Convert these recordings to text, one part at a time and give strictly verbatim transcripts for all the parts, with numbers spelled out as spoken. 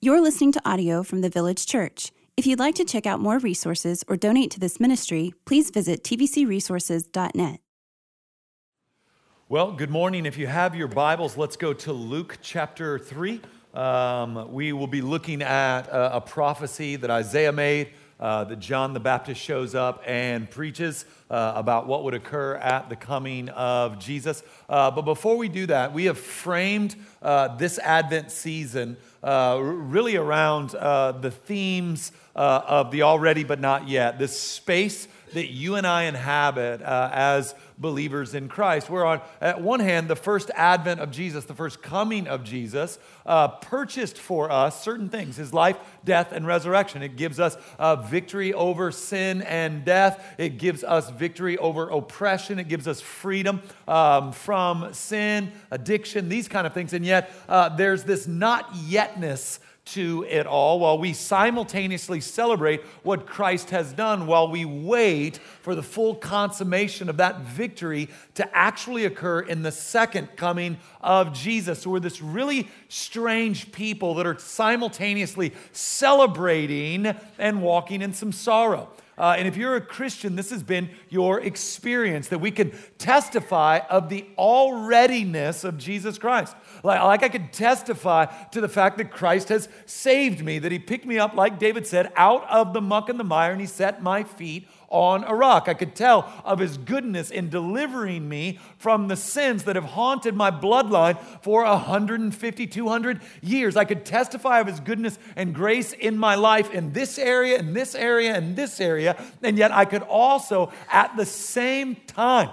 You're listening to audio from the Village Church. If you'd like to check out more resources or donate to this ministry, please visit t v c resources dot net. Well, good morning. If you have your Bibles, let's go to Luke chapter three. Um, we will be looking at a, a prophecy that Isaiah made, uh, that John the Baptist shows up and preaches uh, about what would occur at the coming of Jesus. Uh, but before we do that, we have framed uh, this Advent season uh, really around uh, the themes uh, of the already but not yet, this space that you and I inhabit uh, as believers in Christ. We're on, at one hand, the first advent of Jesus, the first coming of Jesus, uh, purchased for us certain things, his life, death, and resurrection. It gives us uh, victory over sin and death. It gives us victory over oppression. It gives us freedom um, from sin, addiction, these kind of things. And yet, uh, there's this not yetness to it all, while we simultaneously celebrate what Christ has done, while we wait for the full consummation of that victory to actually occur in the second coming of Jesus. So we're this really strange people that are simultaneously celebrating and walking in some sorrow. Uh, and if you're a Christian, this has been your experience, that we can testify of the alreadiness of Jesus Christ. Like, like I could testify to the fact that Christ has saved me, that he picked me up, like David said, out of the muck and the mire, and he set my feet on a rock. I could tell of his goodness in delivering me from the sins that have haunted my bloodline for one hundred fifty, two hundred years. I could testify of his goodness and grace in my life in this area, in this area, in this area. And yet I could also, at the same time,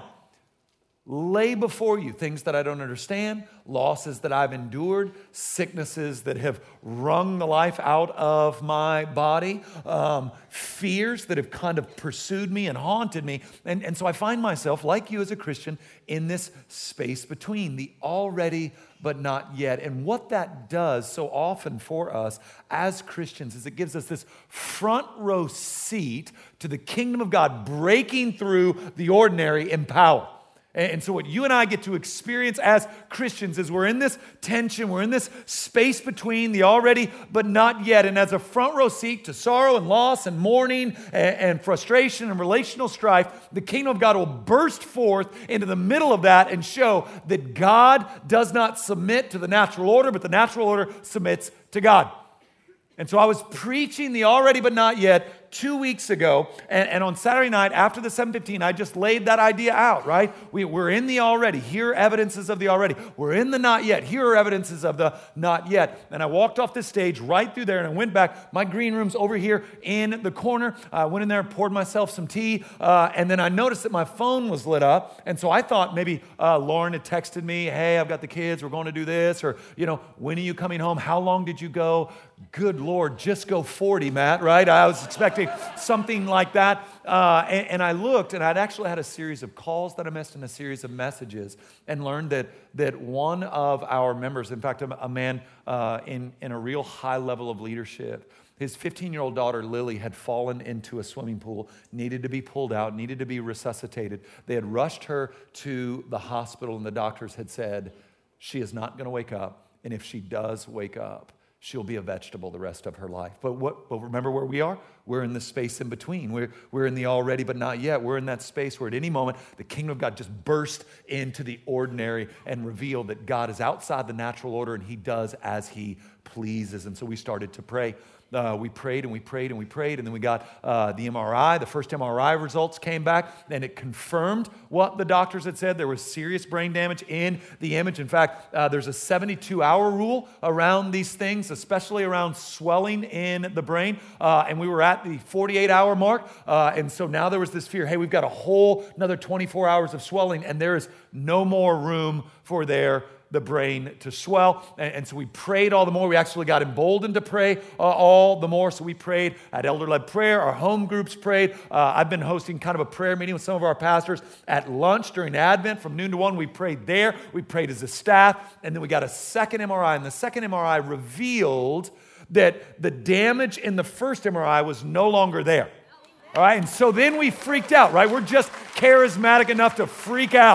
lay before you things that I don't understand, losses that I've endured, sicknesses that have wrung the life out of my body, um, fears that have kind of pursued me and haunted me. And, and so I find myself, like you as a Christian, in this space between the already but not yet. And what that does so often for us as Christians is it gives us this front row seat to the kingdom of God breaking through the ordinary in power. And so what you and I get to experience as Christians is we're in this tension, we're in this space between the already but not yet. And as a front row seat to sorrow and loss and mourning and, and frustration and relational strife, the kingdom of God will burst forth into the middle of that and show that God does not submit to the natural order, but the natural order submits to God. And so I was preaching the already but not yet two weeks ago, and, and on Saturday night after the seven fifteen, I just laid that idea out, right? We, we're in the already. Here are evidences of the already. We're in the not yet. Here are evidences of the not yet. And I walked off the stage right through there, and I went back. My green room's over here in the corner. I went in there, poured myself some tea, uh, and then I noticed that my phone was lit up, and so I thought maybe uh, Lauren had texted me, hey, I've got the kids, we're going to do this, or, you know, when are you coming home? How long did you go? Good Lord, just go forty, Matt, right? I was expecting something like that. Uh, and, and I looked, and I'd actually had a series of calls that I missed and a series of messages, and learned that that one of our members, in fact, a, a man uh, in, in a real high level of leadership, his fifteen-year-old daughter, Lily, had fallen into a swimming pool, needed to be pulled out, needed to be resuscitated. They had rushed her to the hospital, and the doctors had said, she is not going to wake up, and if she does wake up, she'll be a vegetable the rest of her life. But what? But remember where we are? We're in the space in between. We're, we're in the already but not yet. We're in that space where at any moment, the kingdom of God just burst into the ordinary and revealed that God is outside the natural order and he does as he pleases. And so we started to pray. Uh, we prayed and we prayed and we prayed, and then we got uh, the M R I. The first M R I results came back, and it confirmed what the doctors had said. There was serious brain damage in the image. In fact, uh, there's a seventy-two hour rule around these things, especially around swelling in the brain. Uh, and we were at the forty-eight hour mark, uh, and so now there was this fear, hey, we've got a whole another twenty-four hours of swelling, and there is no more room for there the brain to swell. And, and so we prayed all the more. We actually got emboldened to pray uh, all the more. So we prayed at elder-led prayer. Our home groups prayed. Uh, I've been hosting kind of a prayer meeting with some of our pastors at lunch during Advent from noon to one. We prayed there. We prayed as a staff. And then we got a second M R I. And the second M R I revealed that the damage in the first M R I was no longer there. All right. And so then we freaked out, right? We're just charismatic enough to freak out.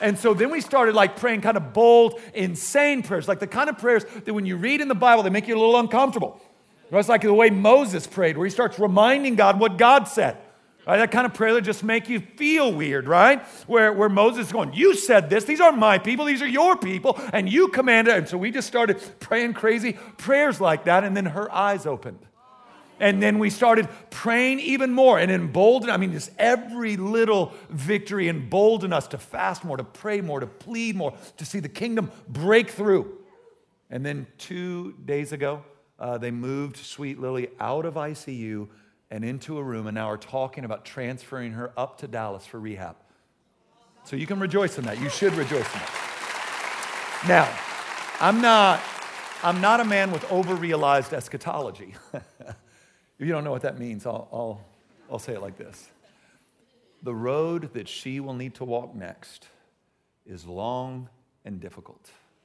And so then we started like praying kind of bold, insane prayers, like the kind of prayers that when you read in the Bible, they make you a little uncomfortable. It's like the way Moses prayed, where he starts reminding God what God said. Right? That kind of prayer that just make you feel weird, right? Where, where Moses is going, you said this, these aren't my people, these are your people, and you commanded. And so we just started praying crazy prayers like that, and then her eyes opened. And then we started praying even more and emboldened. I mean, just every little victory emboldened us to fast more, to pray more, to plead more, to see the kingdom break through. And then two days ago, uh, they moved Sweet Lily out of I C U and into a room, and now are talking about transferring her up to Dallas for rehab. So you can rejoice in that. You should rejoice in that. Now, I'm not, I'm not a man with over-realized eschatology. If you don't know what that means, I'll, I'll, I'll say it like this. The road that she will need to walk next is long and difficult.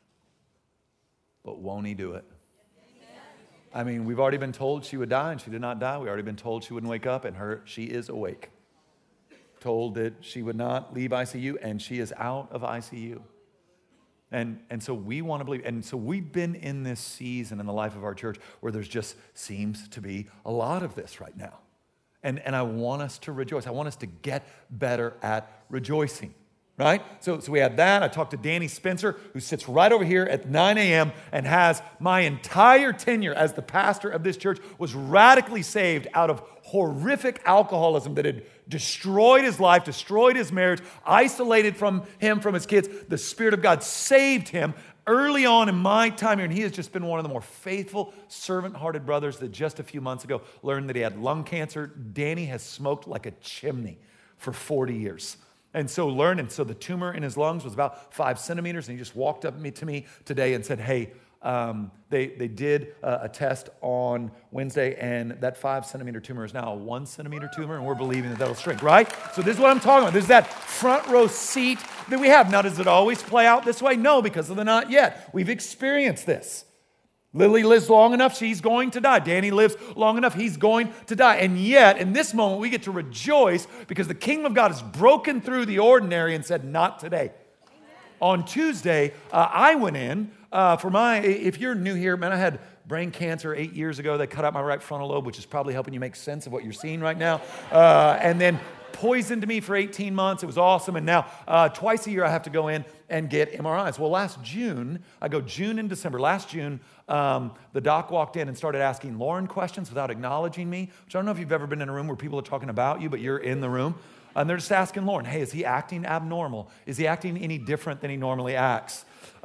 But won't he do it? I mean, we've already been told she would die, and she did not die. We've already been told she wouldn't wake up, and her she is awake. Told that she would not leave I C U, and she is out of I C U. And, and so we want to believe, and so we've been in this season in the life of our church where there's just seems to be a lot of this right now. And, and I want us to rejoice. I want us to get better at rejoicing, right? So, so we had that. I talked to Danny Spencer, who sits right over here at nine a.m. and has my entire tenure as the pastor of this church was radically saved out of horrific alcoholism that had destroyed his life, destroyed his marriage, isolated from him from his kids. The Spirit of God saved him early on in my time here, and he has just been one of the more faithful, servant-hearted brothers that just a few months ago learned that he had lung cancer. Danny has smoked like a chimney for forty years. And so learned, and so the tumor in his lungs was about five centimeters, and he just walked up to me, to me today and said, hey, um, they, they did uh, a test on Wednesday, and that five centimeter tumor is now a one centimeter tumor, and we're believing that that'll shrink, right? So this is what I'm talking about. This is that front row seat that we have. Now, does it always play out this way? No, because of the not yet. We've experienced this. Lily lives long enough, she's going to die. Danny lives long enough, he's going to die. And yet, in this moment, we get to rejoice because the kingdom of God has broken through the ordinary and said, not today. Amen. On Tuesday, uh, I went in uh, for my, if you're new here, man, I had brain cancer eight years ago. They cut out my right frontal lobe, which is probably helping you make sense of what you're seeing right now. Uh, and then poisoned me for eighteen months. It was awesome. And now uh, twice a year I have to go in and get M R Is. Well, last June, I go June and December. Last June, um, the doc walked in and started asking Lauren questions without acknowledging me, which I don't know if you've ever been in a room where people are talking about you, but you're in the room. And they're just asking Lauren, hey, is he acting abnormal? Is he acting any different than he normally acts?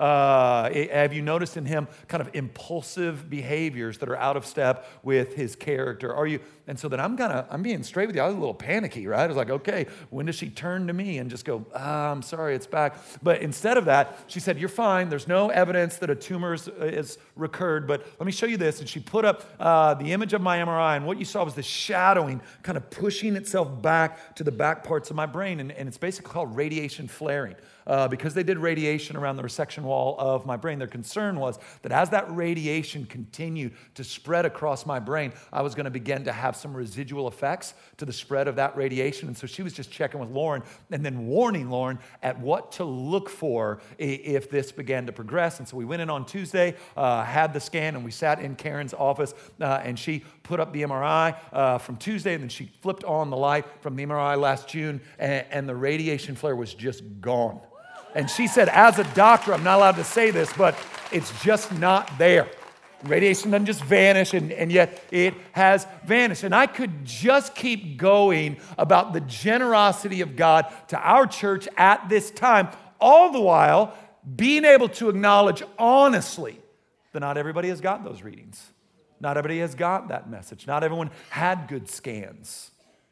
Uh, have you noticed in him kind of impulsive behaviors that are out of step with his character? Are you? And so then I'm kind of, I'm being straight with you. I was a little panicky, right? I was like, okay, when does she turn to me and just go, ah, I'm sorry, it's back. But instead of that, she said, you're fine. There's no evidence that a tumor is, is recurred, but let me show you this. And she put up uh, the image of my M R I, and what you saw was the shadowing kind of pushing itself back to the back parts of my brain, and, and it's basically called radiation flaring. Uh, because they did radiation around the resection wall of my brain, their concern was that as that radiation continued to spread across my brain, I was going to begin to have some residual effects to the spread of that radiation. And so she was just checking with Lauren and then warning Lauren at what to look for if this began to progress. And so we went in on Tuesday, uh, had the scan, and we sat in Karen's office, uh, and she put up the M R I uh, from Tuesday, and then she flipped on the light from the M R I last June, and, and the radiation flare was just gone. And she said, as a doctor, I'm not allowed to say this, but it's just not there. Radiation doesn't just vanish, and, and yet it has vanished. And I could just keep going about the generosity of God to our church at this time, all the while being able to acknowledge honestly that not everybody has got those readings. Not everybody has got that message. Not everyone had good scans.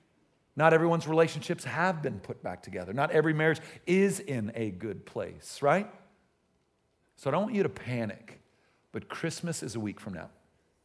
Not everyone's relationships have been put back together. Not every marriage is in a good place, right? So I don't want you to panic, but Christmas is a week from now.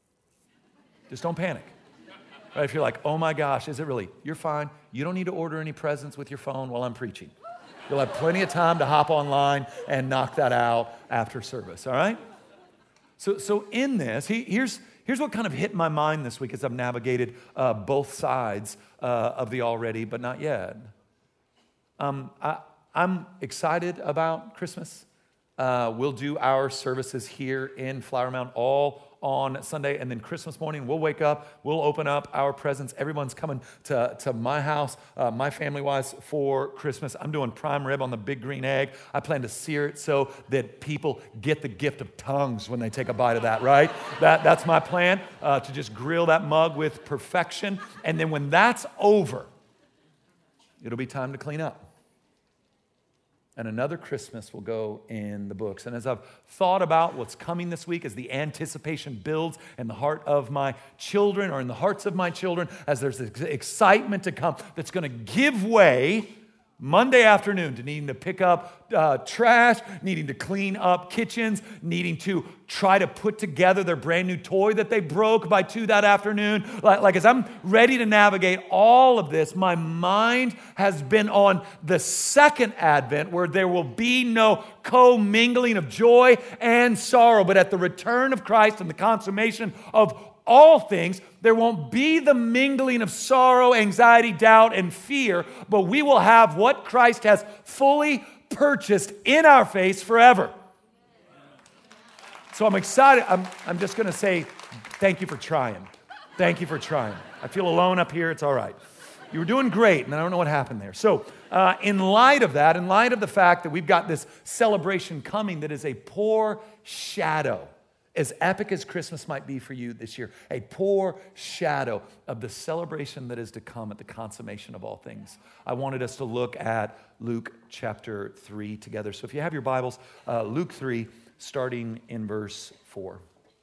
Just don't panic. Right? If you're like, oh my gosh, is it really? You're fine. You don't need to order any presents with your phone while I'm preaching. You'll have plenty of time to hop online and knock that out after service, all right? So, so in this, he, here's, here's what kind of hit my mind this week as I've navigated uh, both sides uh, of the already but not yet. Um, I, I'm excited about Christmas. Uh, we'll do our services here in Flower Mound all on Sunday, and then Christmas morning, we'll wake up, we'll open up our presents. Everyone's coming to, to my house, uh, my family-wise, for Christmas. I'm doing prime rib on the big green egg. I plan to sear it so that people get the gift of tongues when they take a bite of that, right? that, that's my plan, uh, to just grill that mug with perfection. And then when that's over, it'll be time to clean up. And another Christmas will go in the books. And as I've thought about what's coming this week, as the anticipation builds in the heart of my children or in the hearts of my children, as there's this excitement to come that's going to give way Monday afternoon to needing to pick up uh, trash, needing to clean up kitchens, needing to try to put together their brand new toy that they broke by two that afternoon. Like, like as I'm ready to navigate all of this, my mind has been on the second advent where there will be no commingling of joy and sorrow, but at the return of Christ and the consummation of all things, there won't be the mingling of sorrow, anxiety, doubt, and fear, but we will have what Christ has fully purchased in our face forever. So I'm excited. I'm, I'm just going to say thank you for trying. Thank you for trying. I feel alone up here. It's all right. You were doing great, and I don't know what happened there. So uh, in light of that, in light of the fact that we've got this celebration coming that is a poor shadow, as epic as Christmas might be for you this year, a poor shadow of the celebration that is to come at the consummation of all things. I wanted us to look at Luke chapter three together. So if you have your Bibles, uh, Luke three, starting in verse four.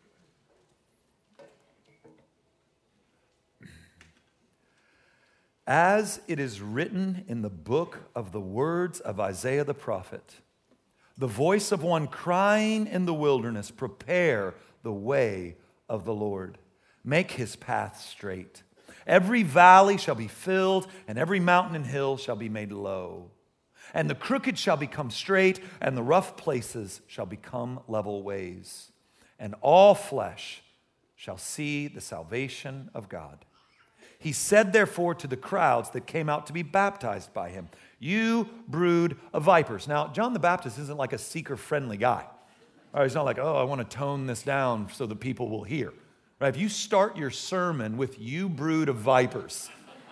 As it is written in the book of the words of Isaiah the prophet, the voice of one crying in the wilderness, prepare the way of the Lord. Make his path straight. Every valley shall be filled, and every mountain and hill shall be made low. And the crooked shall become straight, and the rough places shall become level ways. And all flesh shall see the salvation of God. He said, therefore, to the crowds that came out to be baptized by him, you brood of vipers. Now, John the Baptist isn't like a seeker-friendly guy. Right, he's not like, oh, I want to tone this down so the people will hear. Right? If you start your sermon with you brood of vipers,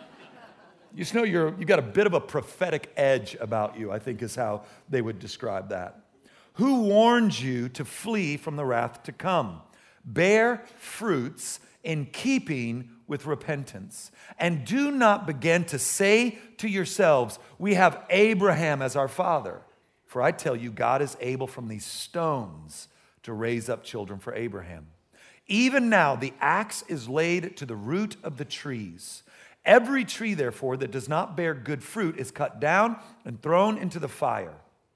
you just know you're, you've got a bit of a prophetic edge about you, I think is how they would describe that. Who warned you to flee from the wrath to come? Bear fruits in keeping with repentance. And do not begin to say to yourselves, we have Abraham as our father. For I tell you, God is able from these stones to raise up children for Abraham. Even now, the axe is laid to the root of the trees. Every tree, therefore, that does not bear good fruit is cut down and thrown into the fire.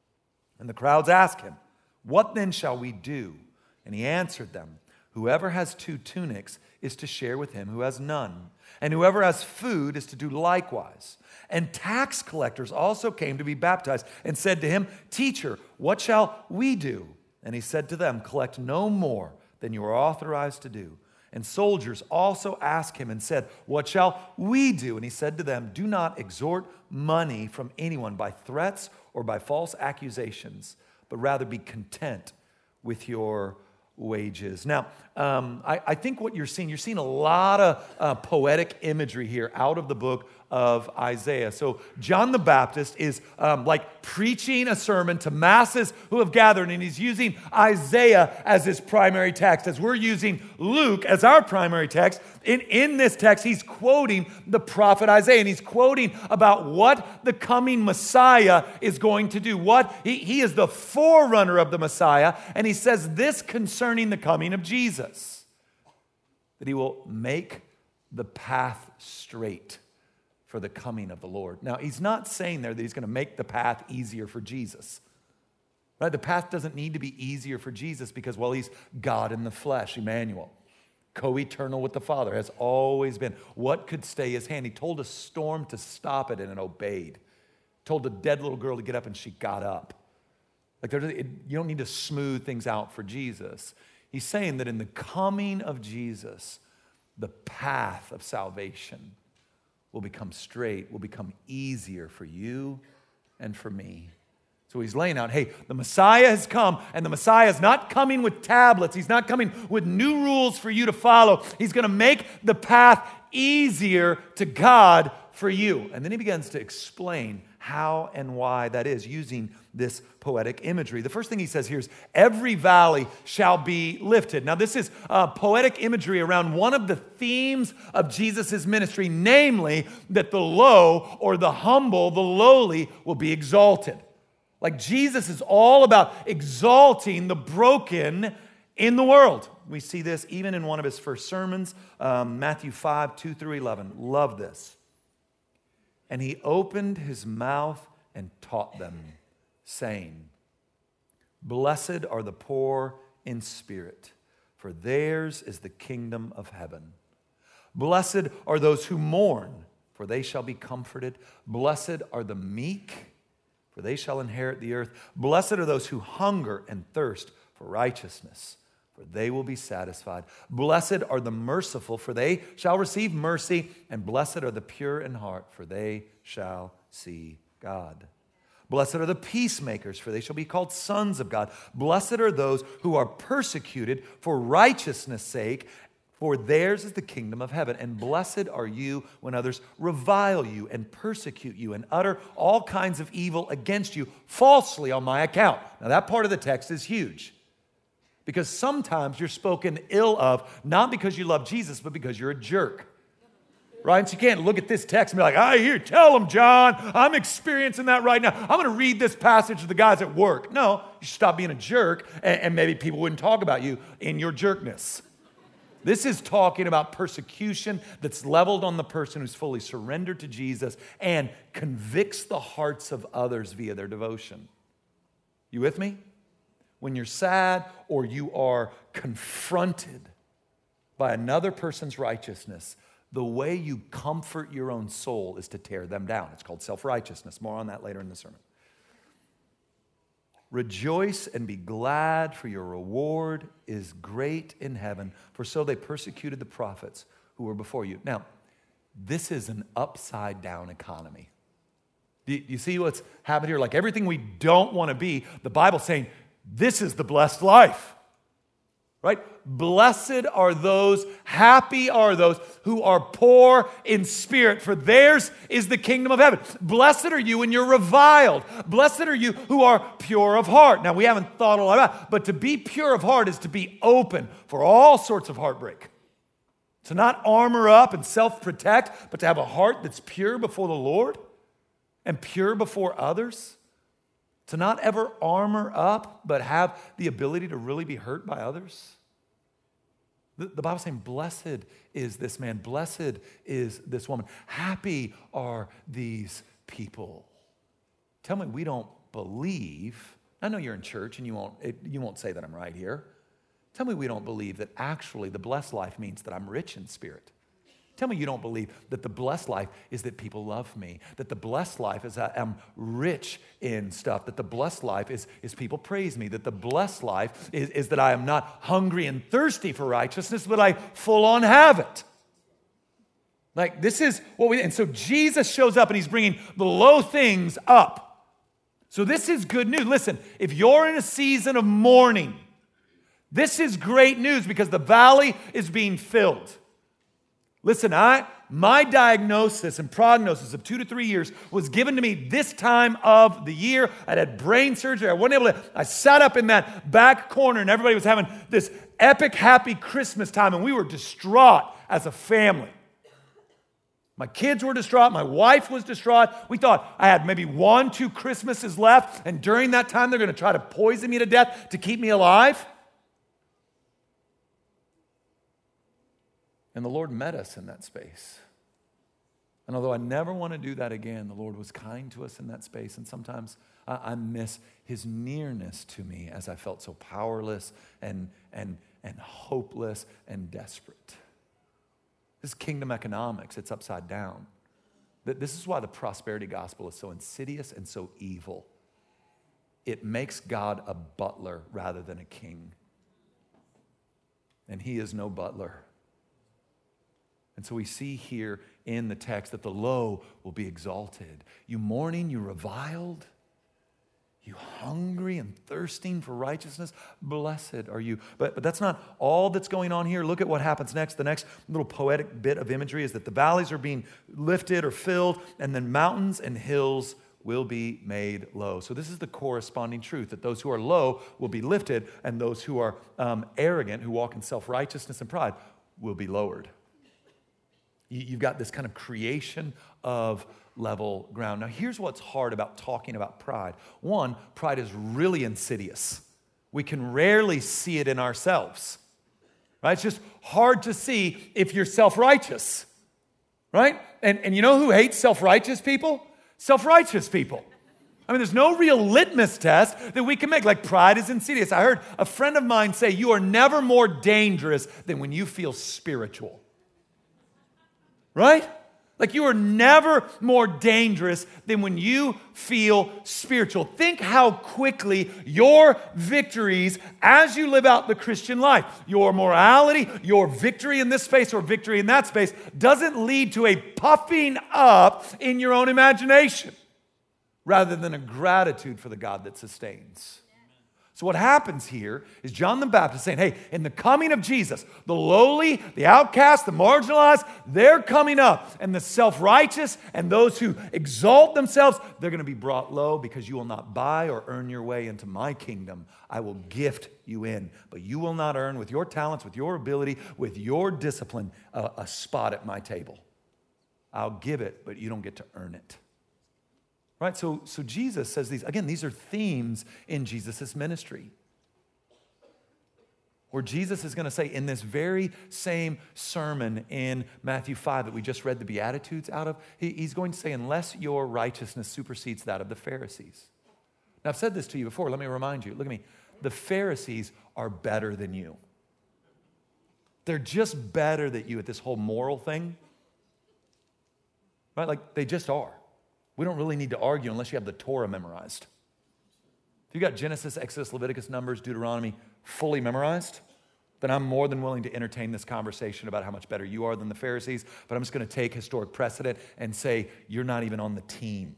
And the crowds asked him, what then shall we do? And he answered them, whoever has two tunics is to share with him who has none. And whoever has food is to do likewise. And tax collectors also came to be baptized and said to him, Teacher, what shall we do? And he said to them, collect no more than you are authorized to do. And soldiers also asked him and said, what shall we do? And he said to them, do not extort money from anyone by threats or by false accusations, but rather be content with your wages. Now, um, I, I think what you're seeing, you're seeing a lot of uh, poetic imagery here out of the book of Isaiah. So John the Baptist is um, like preaching a sermon to masses who have gathered, and he's using Isaiah as his primary text. As we're using Luke as our primary text, in, in this text, he's quoting the prophet Isaiah, and he's quoting about what the coming Messiah is going to do. What he, he is the forerunner of the Messiah, and he says this concerning the coming of Jesus, that he will make the path straight for the coming of the Lord. Now, he's not saying there that he's going to make the path easier for Jesus. Right? The path doesn't need to be easier for Jesus because, well, he's God in the flesh, Emmanuel. Co-eternal with the Father, has always been. What could stay his hand? He told a storm to stop it and it obeyed. Told a dead little girl to get up and she got up. Like there, it, you don't need to smooth things out for Jesus. He's saying that in the coming of Jesus, the path of salvation will become straight, will become easier for you and for me. So he's laying out, hey, the Messiah has come, and the Messiah is not coming with tablets. He's not coming with new rules for you to follow. He's going to make the path easier to God for you. And then he begins to explain how and why that is, using this poetic imagery. The first thing he says here is, every valley shall be lifted. Now, this is uh, poetic imagery around one of the themes of Jesus' ministry, namely that the low or the humble, the lowly, will be exalted. Like Jesus is all about exalting the broken in the world. We see this even in one of his first sermons, um, Matthew five, two through eleven. Love this. And he opened his mouth and taught them, saying, blessed are the poor in spirit, for theirs is the kingdom of heaven. Blessed are those who mourn, for they shall be comforted. Blessed are the meek, for they shall inherit the earth. Blessed are those who hunger and thirst for righteousness, for they will be satisfied. Blessed are the merciful, for they shall receive mercy. And blessed are the pure in heart, for they shall see God. Blessed are the peacemakers, for they shall be called sons of God. Blessed are those who are persecuted for righteousness' sake, for theirs is the kingdom of heaven. And blessed are you when others revile you and persecute you and utter all kinds of evil against you falsely on my account. Now that part of the text is huge, because sometimes you're spoken ill of, not because you love Jesus, but because you're a jerk. Right? So you can't look at this text and be like, I hear, tell them, John, I'm experiencing that right now. I'm going to read this passage to the guys at work. No, you should stop being a jerk, and, and maybe people wouldn't talk about you in your jerkness. This is talking about persecution that's leveled on the person who's fully surrendered to Jesus and convicts the hearts of others via their devotion. You with me? When you're sad or you are confronted by another person's righteousness, the way you comfort your own soul is to tear them down. It's called self-righteousness. More on that later in the sermon. Rejoice and be glad, for your reward is great in heaven, for so they persecuted the prophets who were before you. Now, this is an upside-down economy. Do you see what's happened here? Like everything we don't want to be, the Bible's saying, this is the blessed life. Right? Blessed are those, happy are those who are poor in spirit, for theirs is the kingdom of heaven. Blessed are you when you're reviled. Blessed are you who are pure of heart. Now, we haven't thought a lot about it, but to be pure of heart is to be open for all sorts of heartbreak. To not armor up and self-protect, but to have a heart that's pure before the Lord and pure before others. To not ever armor up, but have the ability to really be hurt by others. The, the Bible's saying, blessed is this man, blessed is this woman. Happy are these people. Tell me we don't believe. I know you're in church and you won't, it, you won't say that I'm right here. Tell me we don't believe that actually the blessed life means that I'm rich in spirit. Tell me you don't believe that the blessed life is that people love me, that the blessed life is that I'm rich in stuff, that the blessed life is, is people praise me, that the blessed life is, is that I am not hungry and thirsty for righteousness, but I full on have it. Like this is what we, and so Jesus shows up and he's bringing the low things up. So this is good news. Listen, if you're in a season of mourning, this is great news because the valley is being filled. Listen, I my diagnosis and prognosis of two to three years was given to me this time of the year. I had brain surgery. I wasn't able to, I sat up in that back corner and everybody was having this epic happy Christmas time and we were distraught as a family. My kids were distraught. My wife was distraught. We thought I had maybe one, two Christmases left, and during that time they're going to try to poison me to death to keep me alive. And the Lord met us in that space. And although I never want to do that again, the Lord was kind to us in that space. And sometimes I, I miss his nearness to me as I felt so powerless and, and, and hopeless and desperate. This is kingdom economics. It's upside down. This is why the prosperity gospel is so insidious and so evil. It makes God a butler rather than a king. And he is no butler. And so we see here in the text that the low will be exalted. You mourning, you reviled. You hungry and thirsting for righteousness? Blessed are you. But, but that's not all that's going on here. Look at what happens next. The next little poetic bit of imagery is that the valleys are being lifted or filled, and then mountains and hills will be made low. So this is the corresponding truth, that those who are low will be lifted, and those who are um, arrogant, who walk in self-righteousness and pride, will be lowered. You, you've got this kind of creation of level ground. Now, here's what's hard about talking about pride. One, pride is really insidious. We can rarely see it in ourselves, right? It's just hard to see if you're self-righteous, right? And, and you know who hates self-righteous people? Self-righteous people. I mean, there's no real litmus test that we can make. Like, pride is insidious. I heard a friend of mine say, you are never more dangerous than when you feel spiritual. Right? Like, you are never more dangerous than when you feel spiritual. Think how quickly your victories as you live out the Christian life, your morality, your victory in this space or victory in that space, doesn't lead to a puffing up in your own imagination rather than a gratitude for the God that sustains. So what happens here is John the Baptist saying, hey, in the coming of Jesus, the lowly, the outcast, the marginalized, they're coming up. And the self-righteous and those who exalt themselves, they're going to be brought low because you will not buy or earn your way into my kingdom. I will gift you in. But you will not earn with your talents, with your ability, with your discipline, a, a spot at my table. I'll give it, but you don't get to earn it. Right? So, so Jesus says these, again, these are themes in Jesus' ministry. Where Jesus is going to say in this very same sermon in Matthew five that we just read the Beatitudes out of, he, he's going to say, unless your righteousness supersedes that of the Pharisees. Now, I've said this to you before. Let me remind you. Look at me. The Pharisees are better than you. They're just better than you at this whole moral thing. Right? Like, they just are. We don't really need to argue unless you have the Torah memorized. If you got Genesis, Exodus, Leviticus, Numbers, Deuteronomy fully memorized, then I'm more than willing to entertain this conversation about how much better you are than the Pharisees, but I'm just going to take historic precedent and say, you're not even on the team.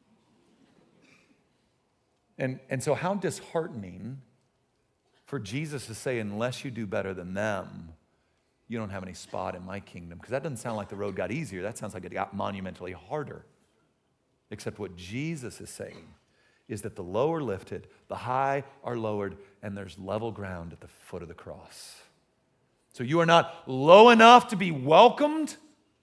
And, and so how disheartening for Jesus to say, unless you do better than them, you don't have any spot in my kingdom. Because that doesn't sound like the road got easier. That sounds like it got monumentally harder. Except what Jesus is saying is that the low are lifted, the high are lowered, and there's level ground at the foot of the cross. So you are not low enough to be welcomed,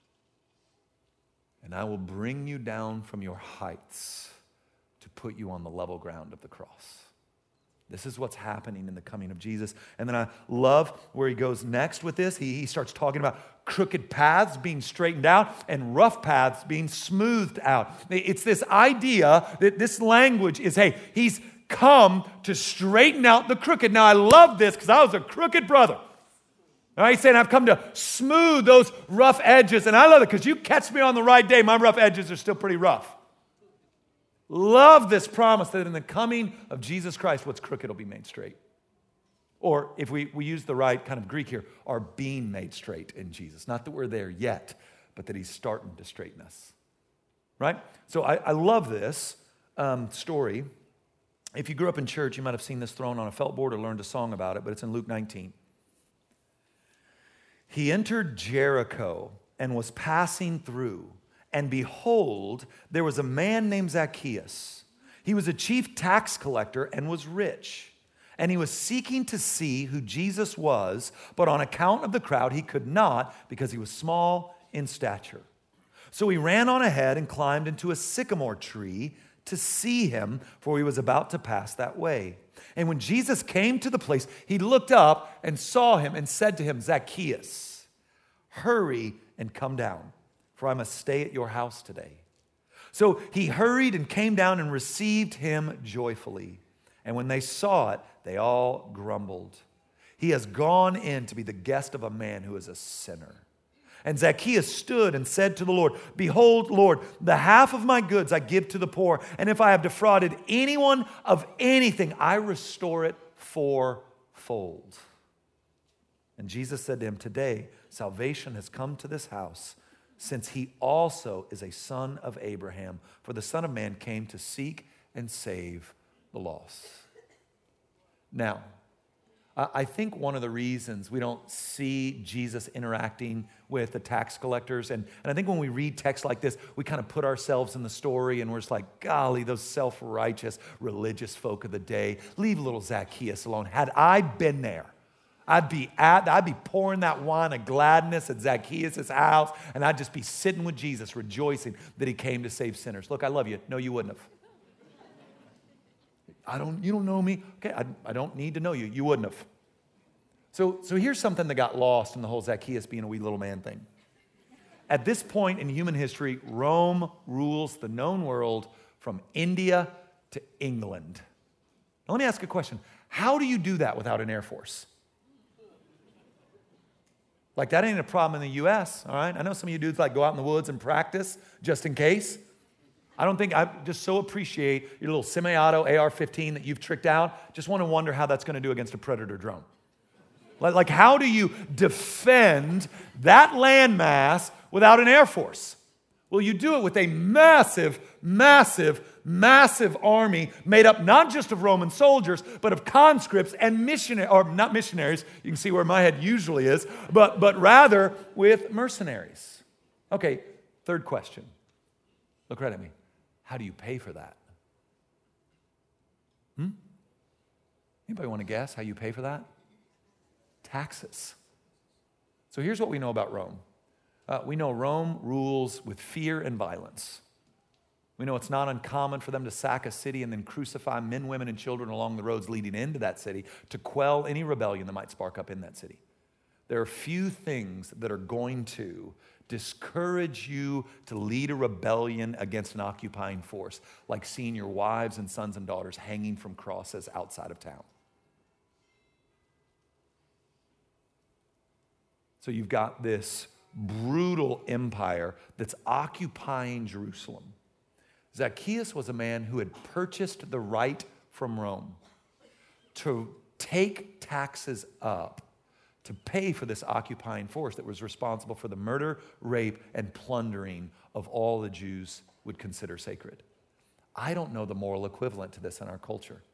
and I will bring you down from your heights to put you on the level ground of the cross. This is what's happening in the coming of Jesus. And then I love where he goes next with this. He, he starts talking about crooked paths being straightened out and rough paths being smoothed out. It's this idea that this language is, hey, he's come to straighten out the crooked. Now, I love this because I was a crooked brother. All right, he's saying I've come to smooth those rough edges. And I love it because you catch me on the right day, my rough edges are still pretty rough. Love this promise that in the coming of Jesus Christ, what's crooked will be made straight. Or if we, we use the right kind of Greek here, are being made straight in Jesus. Not that we're there yet, but that he's starting to straighten us. Right? So I, I love this um, story. If you grew up in church, you might have seen this thrown on a felt board or learned a song about it, but it's in Luke nineteen. He entered Jericho and was passing through. And behold, there was a man named Zacchaeus. He was a chief tax collector and was rich. And he was seeking to see who Jesus was, but on account of the crowd, he could not because he was small in stature. So he ran on ahead and climbed into a sycamore tree to see him, for he was about to pass that way. And when Jesus came to the place, he looked up and saw him and said to him, Zacchaeus, hurry and come down, for I must stay at your house today. So he hurried and came down and received him joyfully. And when they saw it, they all grumbled. He has gone in to be the guest of a man who is a sinner. And Zacchaeus stood and said to the Lord, behold, Lord, the half of my goods I give to the poor, and if I have defrauded anyone of anything, I restore it fourfold. And Jesus said to him, today salvation has come to this house, since he also is a son of Abraham. For the Son of Man came to seek and save the lost. Now, I think one of the reasons we don't see Jesus interacting with the tax collectors, and, and I think when we read texts like this, we kind of put ourselves in the story and we're just like, golly, those self-righteous religious folk of the day, leave little Zacchaeus alone. Had I been there, I'd be at, I'd be pouring that wine of gladness at Zacchaeus' house, and I'd just be sitting with Jesus, rejoicing that he came to save sinners. Look, I love you. No, you wouldn't have. I don't, you don't know me. Okay, I, I don't need to know you. You wouldn't have. So, so here's something that got lost in the whole Zacchaeus being a wee little man thing. At this point in human history, Rome rules the known world from India to England. Now let me ask a question. How do you do that without an air force? Like, that ain't a problem in the U S, all right? I know some of you dudes like go out in the woods and practice just in case. I don't think, I just so appreciate your little semi-auto A R fifteen that you've tricked out. Just want to wonder how that's going to do against a Predator drone. Like, like how do you defend that landmass without an air force? Well, you do it with a massive, massive, massive army made up not just of Roman soldiers, but of conscripts and missionaries, or not missionaries, you can see where my head usually is, but, but rather with mercenaries. Okay, third question. Look right at me. How do you pay for that? Hmm? Anybody want to guess how you pay for that? Taxes. So here's what we know about Rome. Uh, we know Rome rules with fear and violence. We know it's not uncommon for them to sack a city and then crucify men, women, and children along the roads leading into that city to quell any rebellion that might spark up in that city. There are few things that are going to discourage you to lead a rebellion against an occupying force, like seeing your wives and sons and daughters hanging from crosses outside of town. So you've got this brutal empire that's occupying Jerusalem. Zacchaeus was a man who had purchased the right from Rome to take taxes up to pay for this occupying force that was responsible for the murder, rape, and plundering of all the Jews would consider sacred. I don't know the moral equivalent to this in our culture.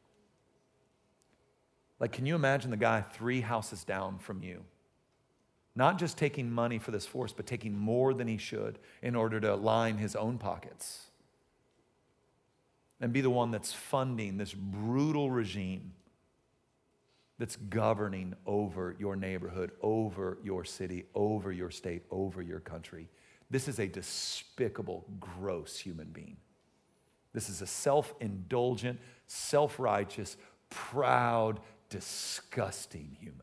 Like, can you imagine the guy three houses down from you? Not just taking money for this force, but taking more than he should in order to line his own pockets. And be the one that's funding this brutal regime that's governing over your neighborhood, over your city, over your state, over your country. This is a despicable, gross human being. This is a self-indulgent, self-righteous, proud, disgusting human.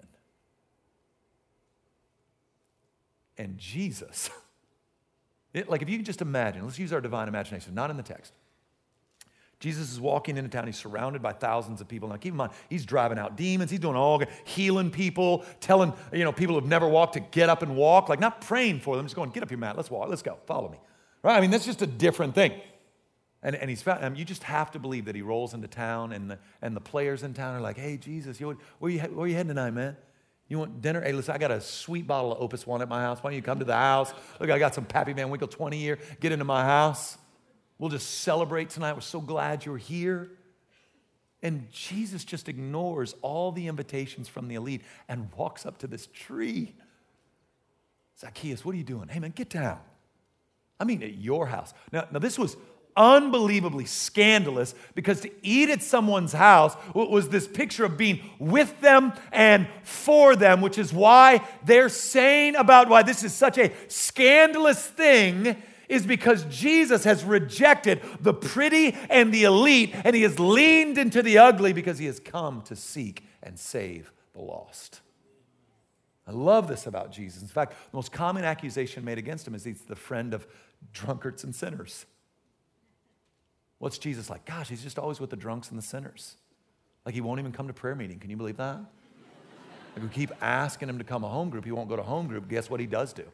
And Jesus, it, like if you can just imagine, let's use our divine imagination, not in the text. Jesus is walking into town. He's surrounded by thousands of people. Now, keep in mind, he's driving out demons. He's doing all, healing people, telling, you know, people who've never walked to get up and walk, like not praying for them, just going, get up here, Matt, let's walk, let's go, follow me. Right? I mean, that's just a different thing. And, and he's found, I mean, you just have to believe that he rolls into town and the, and the players in town are like, hey, Jesus, you, where, you, where are you heading tonight, man? You want dinner? Hey, listen, I got a sweet bottle of Opus One at my house. Why don't you come to the house? Look, I got some Pappy Van Winkle twenty year. Get into my house. We'll just celebrate tonight. We're so glad you're here. And Jesus just ignores all the invitations from the elite and walks up to this tree. Zacchaeus, what are you doing? Hey, man, get down. I mean, at your house. Now, now this was unbelievably scandalous because to eat at someone's house was this picture of being with them and for them, which is why they're saying about why this is such a scandalous thing is because Jesus has rejected the pretty and the elite, and he has leaned into the ugly because he has come to seek and save the lost. I love this about Jesus. In fact, the most common accusation made against him is he's the friend of drunkards and sinners. What's Jesus like? Gosh, he's just always with the drunks and the sinners. Like he won't even come to prayer meeting. Can you believe that? Like we keep asking him to come to home group. He won't go to home group. Guess what he does do?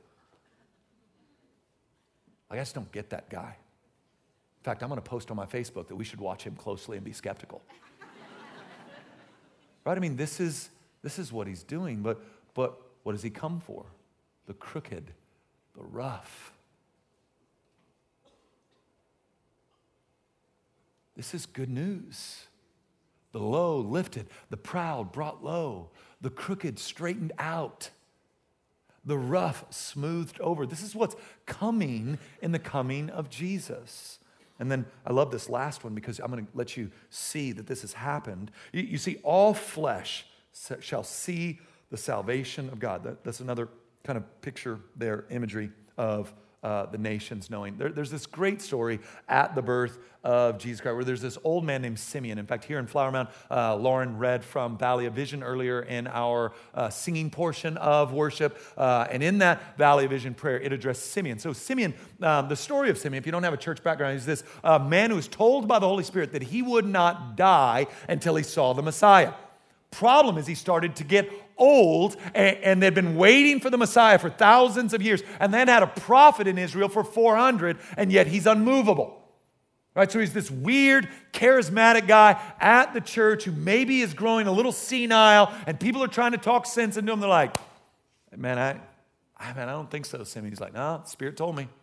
I just don't get that guy. In fact, I'm going to post on my Facebook that we should watch him closely and be skeptical. Right? I mean, this is this is what he's doing, but but what does he come for? The crooked, the rough. This is good news. The low lifted, the proud brought low, the crooked straightened out, the rough smoothed over. This is what's coming in the coming of Jesus. And then I love this last one because I'm going to let you see that this has happened. You, you see, all flesh shall see the salvation of God. That, that's another kind of picture there, imagery of uh, the nations knowing. There, there's this great story at the birth of Jesus Christ where there's this old man named Simeon. In fact, here in Flower Mound, uh, Lauren read from Valley of Vision earlier in our uh, singing portion of worship. Uh, and in that Valley of Vision prayer, it addressed Simeon. So Simeon, um, the story of Simeon, if you don't have a church background, is this uh, man who was told by the Holy Spirit that he would not die until he saw the Messiah. Problem is he started to get old, and, and they'd been waiting for the Messiah for thousands of years, and then had a prophet in Israel for four hundred, and yet he's unmovable. Right, so he's this weird, charismatic guy at the church who maybe is growing a little senile, and people are trying to talk sense into him. They're like, man, I, I, man, I don't think so, Simeon. He's like, no, the Spirit told me.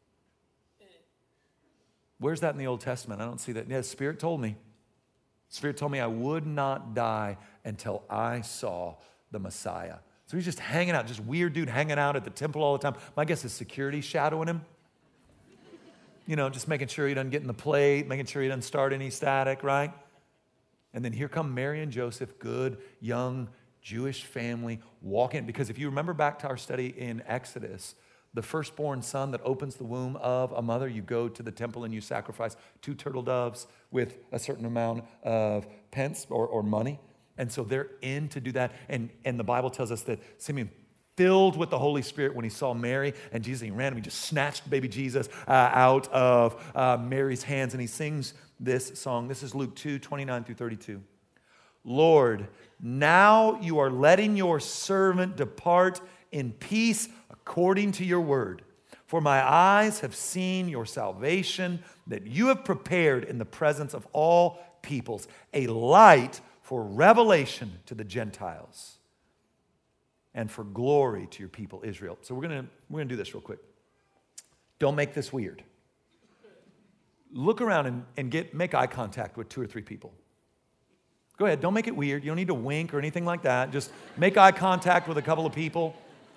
Where's that in the Old Testament? I don't see that. Yeah, the Spirit told me. The Spirit told me I would not die until I saw the Messiah. So he's just hanging out, just weird dude hanging out at the temple all the time. My guess is security shadowing him. You know, just making sure he doesn't get in the plate, making sure he doesn't start any static, right? And then here come Mary and Joseph, good, young, Jewish family, walking. Because if you remember back to our study in Exodus, the firstborn son that opens the womb of a mother, you go to the temple and you sacrifice two turtle doves with a certain amount of pence or, or money. And so they're in to do that. And, and the Bible tells us that Simeon, filled with the Holy Spirit when he saw Mary and Jesus, he ran and he just snatched baby Jesus uh, out of uh, Mary's hands, and he sings this song. This is Luke two, twenty-nine through thirty-two. Lord, now you are letting your servant depart in peace according to your word. For my eyes have seen your salvation that you have prepared in the presence of all peoples, a light for revelation to the Gentiles and for glory to your people, Israel. So we're going to we're going to do this real quick. Don't make this weird. Look around and, and get make eye contact with two or three people. Go ahead. Don't make it weird. You don't need to wink or anything like that. Just make eye contact with a couple of people.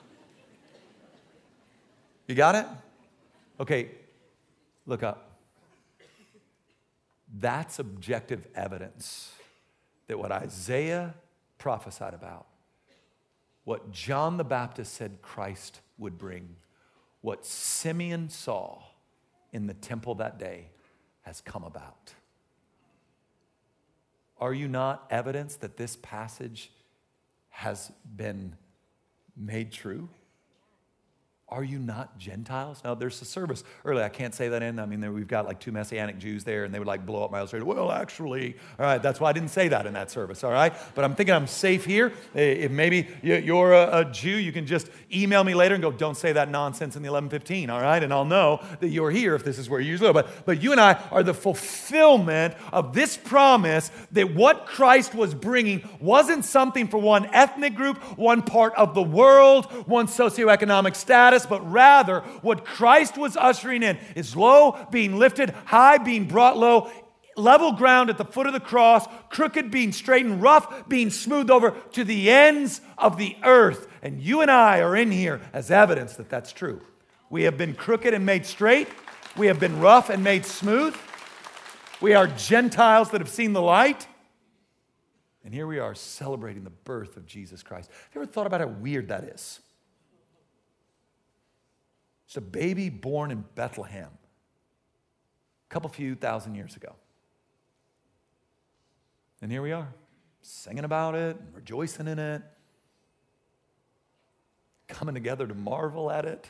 You got it? Okay. Look up. That's objective evidence that what Isaiah prophesied about, what John the Baptist said Christ would bring, what Simeon saw in the temple that day has come about. Are you not evidence that this passage has been made true? Are you not Gentiles? Now, there's a service early. I can't say that in. I mean, there, we've got like two Messianic Jews there, and they would like blow up my illustration. Well, actually, all right, that's why I didn't say that in that service, all right? But I'm thinking I'm safe here. If maybe you're a, a Jew, you can just email me later and go, don't say that nonsense in the eleven fifteen, all right? And I'll know that you're here if this is where you usually live. But, but you and I are the fulfillment of this promise that what Christ was bringing wasn't something for one ethnic group, one part of the world, one socioeconomic status, but rather what Christ was ushering in is low being lifted, high being brought low, level ground at the foot of the cross, crooked being straightened, rough being smoothed over to the ends of the earth. And you and I are in here as evidence that that's true. We have been crooked and made straight. We have been rough and made smooth. We are Gentiles that have seen the light. And here we are celebrating the birth of Jesus Christ. Have you ever thought about how weird that is? It's a baby born in Bethlehem a couple few thousand years ago. And here we are, singing about it, rejoicing in it, coming together to marvel at it.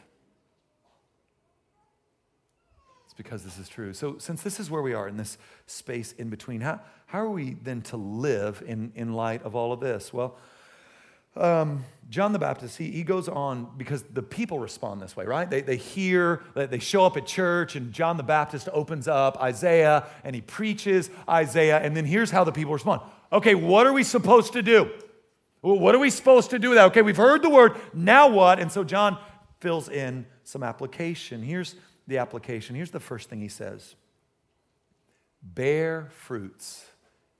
It's because this is true. So since this is where we are in this space in between, how, how are we then to live in, in light of all of this? Well, Um, John the Baptist, he, he goes on because the people respond this way, right? They, they hear, they show up at church, and John the Baptist opens up Isaiah, and he preaches Isaiah, and then here's how the people respond. Okay, what are we supposed to do? Well, what are we supposed to do with that? Okay, we've heard the word, now what? And so John fills in some application. Here's the application. Here's the first thing he says. Bear fruits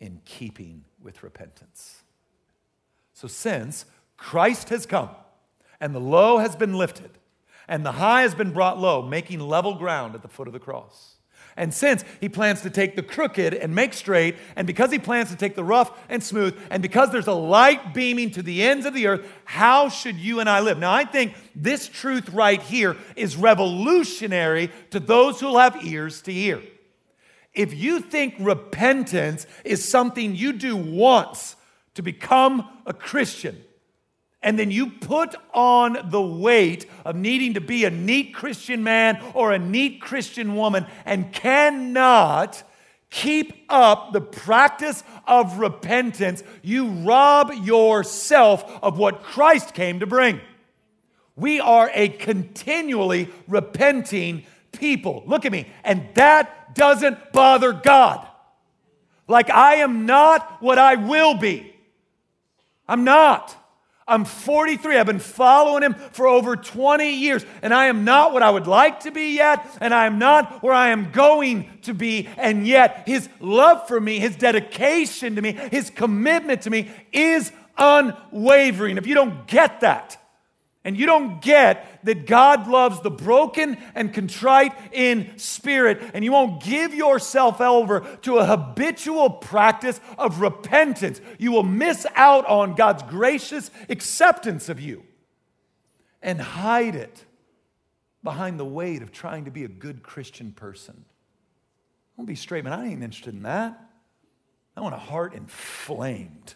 in keeping with repentance. So since Christ has come, and the low has been lifted, and the high has been brought low, making level ground at the foot of the cross. And since he plans to take the crooked and make straight, and because he plans to take the rough and smooth, and because there's a light beaming to the ends of the earth, how should you and I live? Now, I think this truth right here is revolutionary to those who have ears to hear. If you think repentance is something you do once to become a Christian, and then you put on the weight of needing to be a neat Christian man or a neat Christian woman and cannot keep up the practice of repentance, you rob yourself of what Christ came to bring. We are a continually repenting people. Look at me. And that doesn't bother God. Like I am not what I will be. I'm not. I'm forty-three. I've been following him for over twenty years, and I am not what I would like to be yet, and I am not where I am going to be, and yet his love for me, his dedication to me, his commitment to me is unwavering. If you don't get that, and you don't get that God loves the broken and contrite in spirit, and you won't give yourself over to a habitual practice of repentance, you will miss out on God's gracious acceptance of you and hide it behind the weight of trying to be a good Christian person. I want to be straight, man. I ain't interested in that. I want a heart inflamed.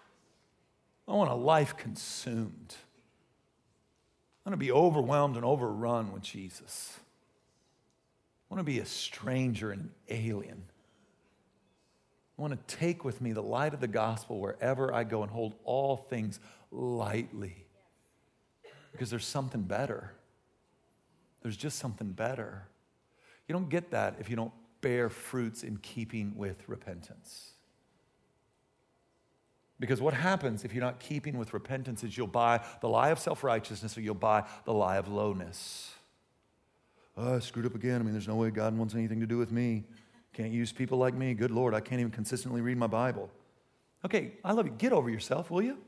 I want a life consumed. I want to be overwhelmed and overrun with Jesus. I want to be a stranger and an alien. I want to take with me the light of the gospel wherever I go and hold all things lightly. Because there's something better. There's just something better. You don't get that if you don't bear fruits in keeping with repentance. Because what happens if you're not keeping with repentance is you'll buy the lie of self-righteousness or you'll buy the lie of lowness. Oh, I screwed up again. I mean, there's no way God wants anything to do with me. Can't use people like me. Good Lord, I can't even consistently read my Bible. Okay, I love you. Get over yourself, will you?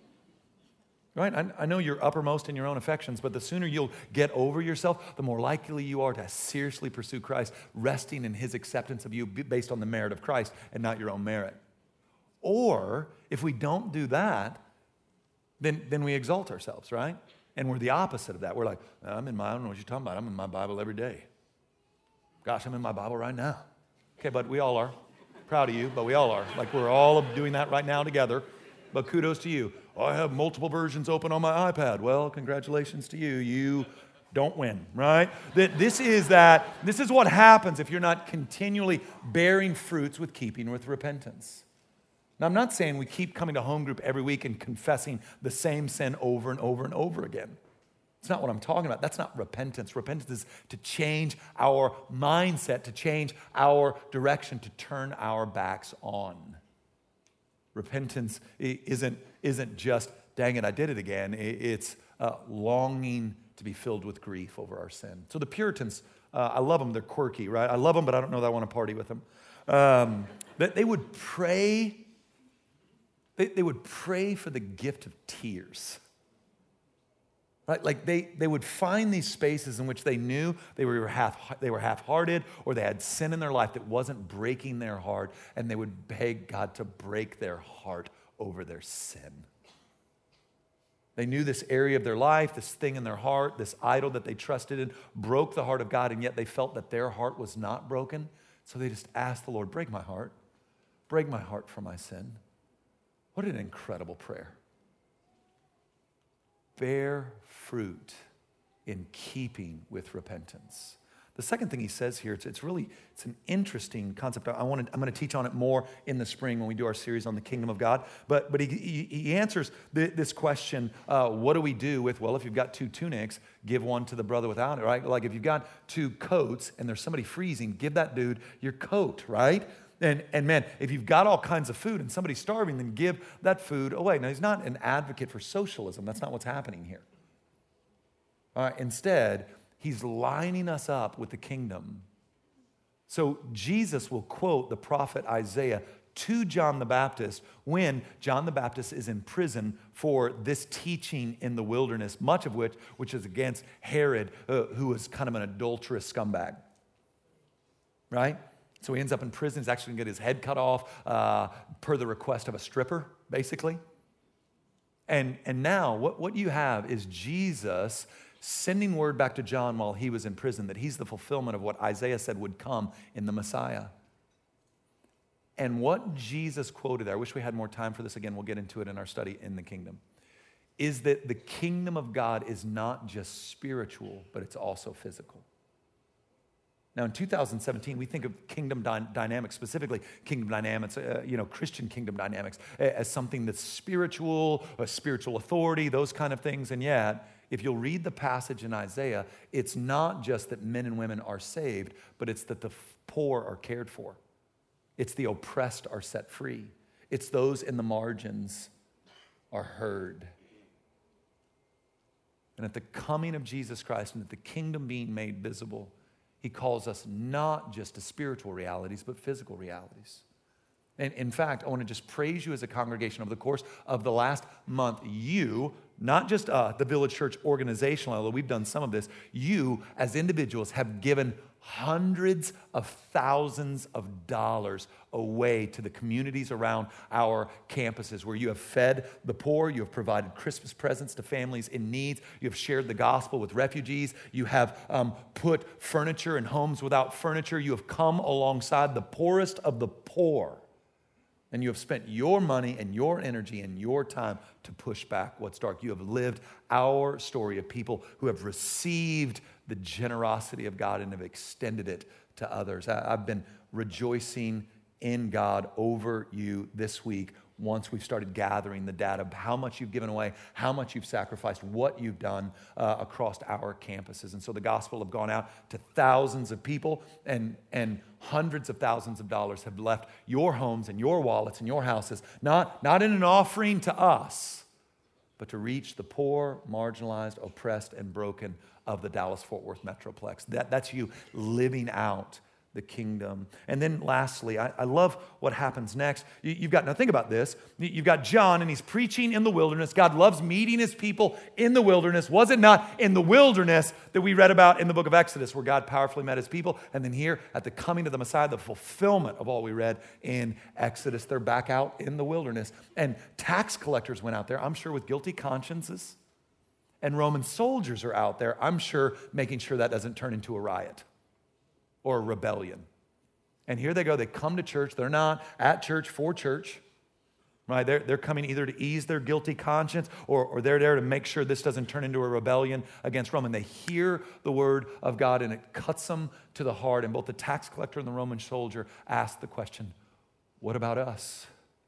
Right? I, I know you're uppermost in your own affections, but the sooner you'll get over yourself, the more likely you are to seriously pursue Christ, resting in his acceptance of you based on the merit of Christ and not your own merit. Or if we don't do that, then, then we exalt ourselves, right? And we're the opposite of that. We're like, I'm in my, I don't know what you're talking about. I'm in my Bible every day. Gosh, I'm in my Bible right now. Okay, but we all are. Proud of you, but we all are. Like we're all doing that right now together. But kudos to you. Oh, I have multiple versions open on my iPad. Well, congratulations to you. You don't win, right? This is that. This is what happens if you're not continually bearing fruits with keeping with repentance. Now, I'm not saying we keep coming to home group every week and confessing the same sin over and over and over again. It's not what I'm talking about. That's not repentance. Repentance is to change our mindset, to change our direction, to turn our backs on. Repentance isn't, isn't just, dang it, I did it again. It's uh, longing to be filled with grief over our sin. So the Puritans, uh, I love them. They're quirky, right? I love them, but I don't know that I want to party with them. Um, but they would pray... They, they would pray for the gift of tears. Right? Like they, they would find these spaces in which they knew they were half they were half-hearted or they had sin in their life that wasn't breaking their heart, and they would beg God to break their heart over their sin. They knew this area of their life, this thing in their heart, this idol that they trusted in, broke the heart of God, and yet they felt that their heart was not broken. So they just asked the Lord, break my heart. Break my heart for my sin. What an incredible prayer. Bear fruit in keeping with repentance. The second thing he says here, it's, it's really, it's an interesting concept. I want to, I'm going to teach on it more in the spring when we do our series on the kingdom of God. But, but he, he, he answers the, this question, uh, what do we do with, well, if you've got two tunics, give one to the brother without it, right? Like if you've got two coats and there's somebody freezing, give that dude your coat, right? And, and man, if you've got all kinds of food and somebody's starving, then give that food away. Now, he's not an advocate for socialism. That's not what's happening here. Uh, instead, he's lining us up with the kingdom. So Jesus will quote the prophet Isaiah to John the Baptist when John the Baptist is in prison for this teaching in the wilderness, much of which, which is against Herod, uh, who was kind of an adulterous scumbag, right? So he ends up in prison. He's actually going to get his head cut off uh, per the request of a stripper, basically. And, and now what, what you have is Jesus sending word back to John while he was in prison that he's the fulfillment of what Isaiah said would come in the Messiah. And what Jesus quoted there, I wish we had more time for this. Again, we'll get into it in our study in the kingdom, is that the kingdom of God is not just spiritual, but it's also physical. Now, in two thousand seventeen, we think of kingdom dy- dynamics, specifically kingdom dynamics, uh, you know, Christian kingdom dynamics, as something that's spiritual, a spiritual authority, those kind of things. And yet, if you'll read the passage in Isaiah, it's not just that men and women are saved, but it's that the poor are cared for. It's the oppressed are set free. It's those in the margins are heard. And at the coming of Jesus Christ and at the kingdom being made visible, he calls us not just to spiritual realities, but physical realities. And in fact, I want to just praise you as a congregation over the course of the last month. You, not just uh, the Village Church organizational, although we've done some of this, you as individuals have given hundreds of thousands of dollars away to the communities around our campuses where you have fed the poor, you have provided Christmas presents to families in need, you have shared the gospel with refugees, you have um, put furniture in homes without furniture, you have come alongside the poorest of the poor, and you have spent your money and your energy and your time to push back what's dark. You have lived our story of people who have received the generosity of God and have extended it to others. I've been rejoicing in God over you this week once we've started gathering the data of how much you've given away, how much you've sacrificed, what you've done uh, across our campuses. And so the gospel have gone out to thousands of people, and, and hundreds of thousands of dollars have left your homes and your wallets and your houses, not, not in an offering to us, but to reach the poor, marginalized, oppressed, and broken of the Dallas-Fort Worth Metroplex. That, that's you living out the kingdom. And then lastly, I, I love what happens next. You, you've got, now think about this. You've got John, and he's preaching in the wilderness. God loves meeting his people in the wilderness. Was it not in the wilderness that we read about in the book of Exodus, where God powerfully met his people? And then here, at the coming of the Messiah, the fulfillment of all we read in Exodus, they're back out in the wilderness. And tax collectors went out there, I'm sure, with guilty consciences. And Roman soldiers are out there, I'm sure, making sure that doesn't turn into a riot or a rebellion. And here they go. They come to church. They're not at church for church, right? They're, they're coming either to ease their guilty conscience or, or they're there to make sure this doesn't turn into a rebellion against Rome. And they hear the word of God, and it cuts them to the heart. And both the tax collector and the Roman soldier ask the question, what about us?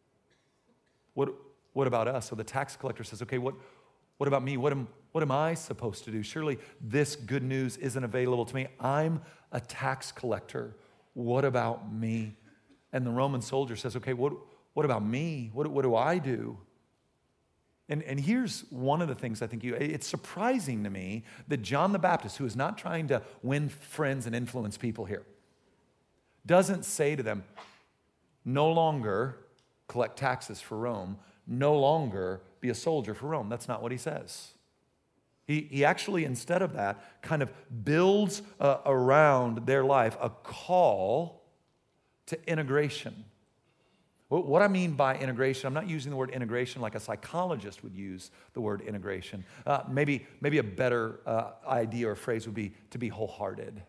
What, what about us? So the tax collector says, okay, what, what about me? What am, what am I supposed to do? Surely this good news isn't available to me. I'm a tax collector. What about me? And the Roman soldier says, okay, what, what about me? What, what do I do? And, and here's one of the things I think you, it's surprising to me that John the Baptist, who is not trying to win friends and influence people here, doesn't say to them, no longer collect taxes for Rome, no longer be a soldier for Rome. That's not what he says. He, he actually, instead of that, kind of builds uh, around their life a call to integration. What I mean by integration, I'm not using the word integration like a psychologist would use the word integration. Uh, maybe, maybe a better uh, idea or phrase would be to be wholehearted.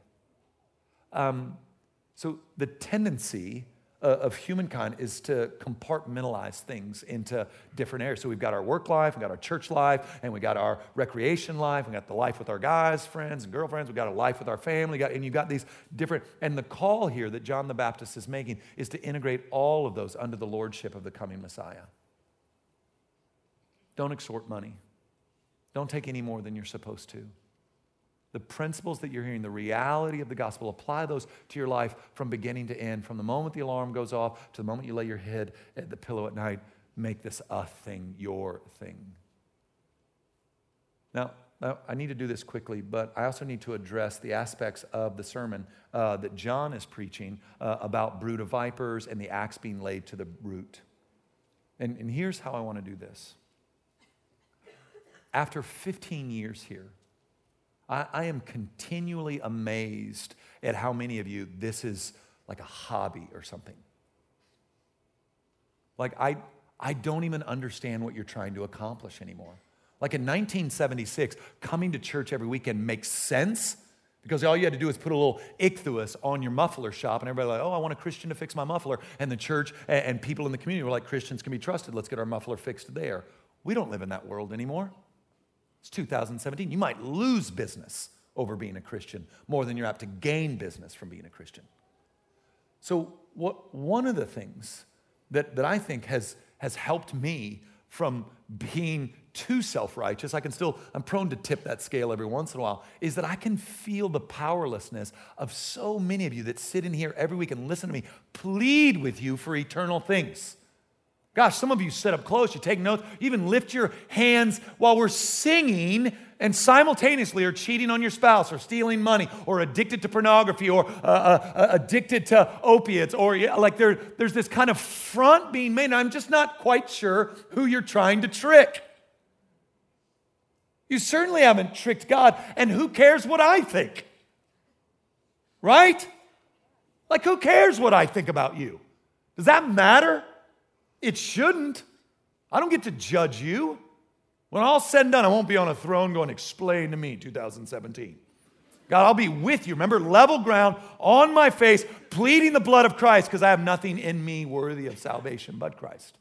Um, so the tendency Uh, of humankind is to compartmentalize things into different areas. So we've got our work life, we've got our church life, and we got our recreation life, we got the life with our guys, friends, and girlfriends, we've got a life with our family, got, and you've got these different, and the call here that John the Baptist is making is to integrate all of those under the lordship of the coming Messiah. Don't extort money. Don't take any more than you're supposed to. The principles that you're hearing, the reality of the gospel, apply those to your life from beginning to end. From the moment the alarm goes off to the moment you lay your head at the pillow at night, make this a thing, your thing. Now, Now, I need to do this quickly, but I also need to address the aspects of the sermon uh, that John is preaching uh, about brood of vipers and the axe being laid to the root. And, and here's how I want to do this. After fifteen years here, I, I am continually amazed at how many of you, this is like a hobby or something. Like, I, I don't even understand what you're trying to accomplish anymore. Like in nineteen seventy-six, coming to church every weekend makes sense because all you had to do is put a little ichthus on your muffler shop and everybody like, oh, I want a Christian to fix my muffler. And the church and, and people in the community were like, Christians can be trusted. Let's get our muffler fixed there. We don't live in that world anymore. It's two thousand seventeen. You might lose business over being a Christian more than you're apt to gain business from being a Christian. So what one of the things that, that I think has, has helped me from being too self-righteous, I can still, I'm prone to tip that scale every once in a while, is that I can feel the powerlessness of so many of you that sit in here every week and listen to me plead with you for eternal things. Gosh, some of you sit up close, you take notes, you even lift your hands while we're singing and simultaneously are cheating on your spouse or stealing money or addicted to pornography or uh, uh, addicted to opiates or yeah, like there, there's this kind of front being made and I'm just not quite sure who you're trying to trick. You certainly haven't tricked God, and who cares what I think? Right? Like, who cares what I think about you? Does that matter? It shouldn't. I don't get to judge you. When all's said and done, I won't be on a throne going, explain to me, two thousand seventeen. God, I'll be with you. Remember, level ground, on my face, pleading the blood of Christ, because I have nothing in me worthy of salvation but Christ.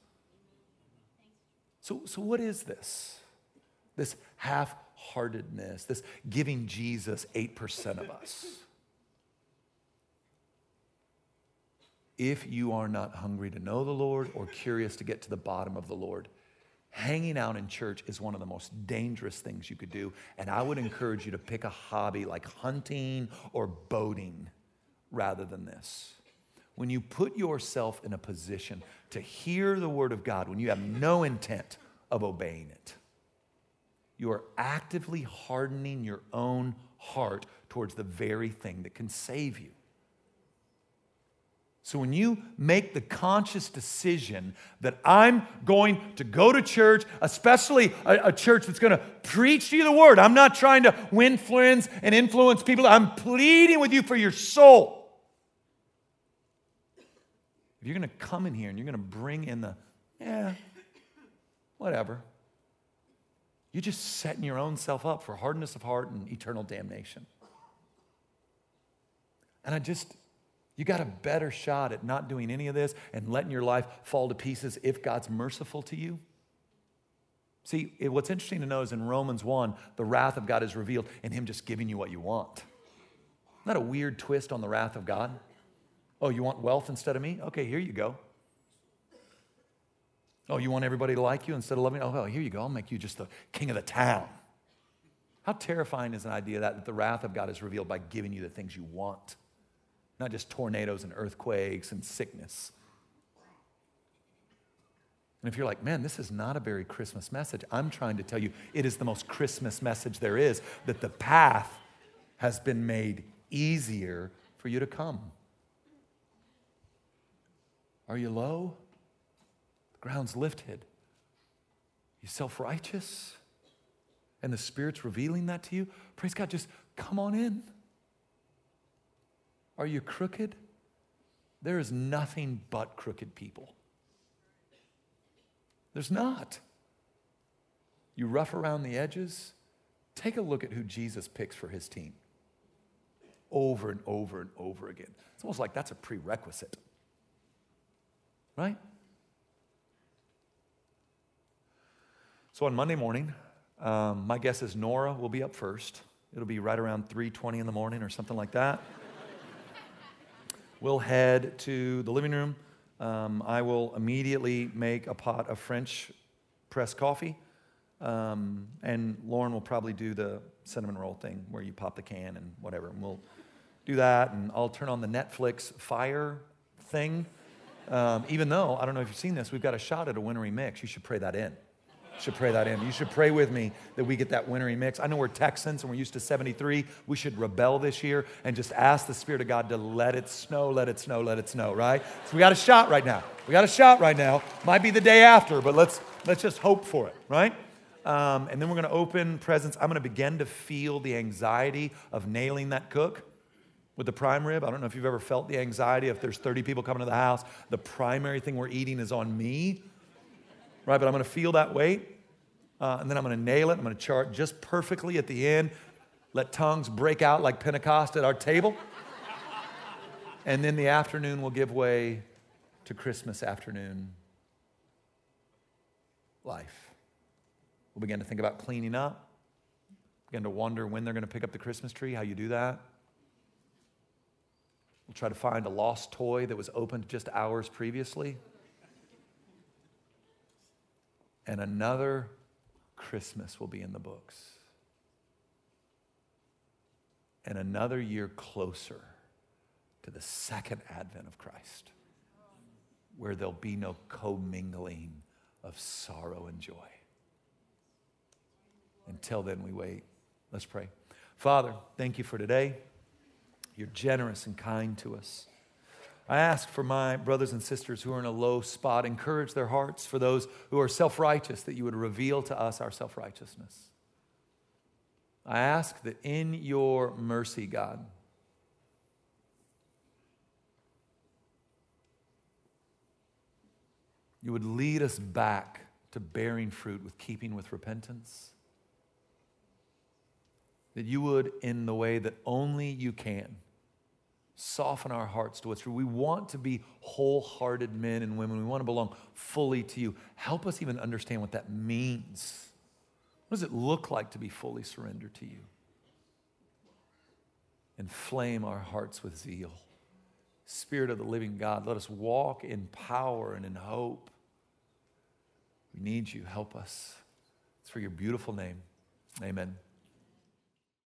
So, so what is this? This half-heartedness, this giving Jesus eight percent of us. If you are not hungry to know the Lord or curious to get to the bottom of the Lord, hanging out in church is one of the most dangerous things you could do. And I would encourage you to pick a hobby like hunting or boating rather than this. When you put yourself in a position to hear the word of God, when you have no intent of obeying it, you are actively hardening your own heart towards the very thing that can save you. So when you make the conscious decision that I'm going to go to church, especially a, a church that's going to preach to you the word, I'm not trying to win friends and influence people. I'm pleading with you for your soul. If you're going to come in here and you're going to bring in the, yeah, whatever, you're just setting your own self up for hardness of heart and eternal damnation. And I just, you got a better shot at not doing any of this and letting your life fall to pieces if God's merciful to you. See, it, what's interesting to know is in Romans one, the wrath of God is revealed in him just giving you what you want. Isn't that a weird twist on the wrath of God? Oh, you want wealth instead of me? Okay, here you go. Oh, you want everybody to like you instead of loving you? Oh, well, here you go. I'll make you just the king of the town. How terrifying is an idea that, that the wrath of God is revealed by giving you the things you want, not just tornadoes and earthquakes and sickness. And if you're like, man, this is not a very Christmas message, I'm trying to tell you it is the most Christmas message there is, that the path has been made easier for you to come. Are you low? The ground's lifted. You self-righteous? And the Spirit's revealing that to you? Praise God, just come on in. Are you crooked? There is nothing but crooked people. There's not. You rough around the edges? Take a look at who Jesus picks for his team. Over and over and over again. It's almost like that's a prerequisite. Right? So on Monday morning, um, my guess is Nora will be up first. It'll be right around three twenty in the morning or something like that. We'll head to the living room. Um, I will immediately make a pot of French press coffee. Um, and Lauren will probably do the cinnamon roll thing where you pop the can and whatever. And we'll do that, and I'll turn on the Netflix Fire thing. Um, even though, I don't know if you've seen this, we've got a shot at a wintry mix. You should pray that in. Should pray that in. You should pray with me that we get that wintry mix. I know we're Texans and we're used to seventy-three. We should rebel this year and just ask the Spirit of God to let it snow, let it snow, let it snow, right? So we got a shot right now. We got a shot right now. Might be the day after, but let's let's just hope for it, right? Um, and then we're going to open presents. I'm going to begin to feel the anxiety of nailing that cook with the prime rib. I don't know if you've ever felt the anxiety if there's thirty people coming to the house. The primary thing we're eating is on me. Right, but I'm going to feel that weight, uh, and then I'm going to nail it. I'm going to chart just perfectly at the end. Let tongues break out like Pentecost at our table. And then the afternoon will give way to Christmas afternoon life. We'll begin to think about cleaning up. Begin to wonder when they're going to pick up the Christmas tree, how you do that. We'll try to find a lost toy that was opened just hours previously. And another Christmas will be in the books. And another year closer to the second advent of Christ, where there'll be no commingling of sorrow and joy. Until then, we wait. Let's pray. Father, thank you for today. You're generous and kind to us. I ask for my brothers and sisters who are in a low spot, encourage their hearts. For those who are self-righteous, that you would reveal to us our self-righteousness. I ask that in your mercy, God, you would lead us back to bearing fruit with keeping with repentance. That you would, in the way that only you can, soften our hearts to what's true. We want to be wholehearted men and women. We want to belong fully to you. Help us even understand what that means. What does it look like to be fully surrendered to you? Inflame our hearts with zeal. Spirit of the living God, let us walk in power and in hope. We need you. Help us. It's for your beautiful name. Amen.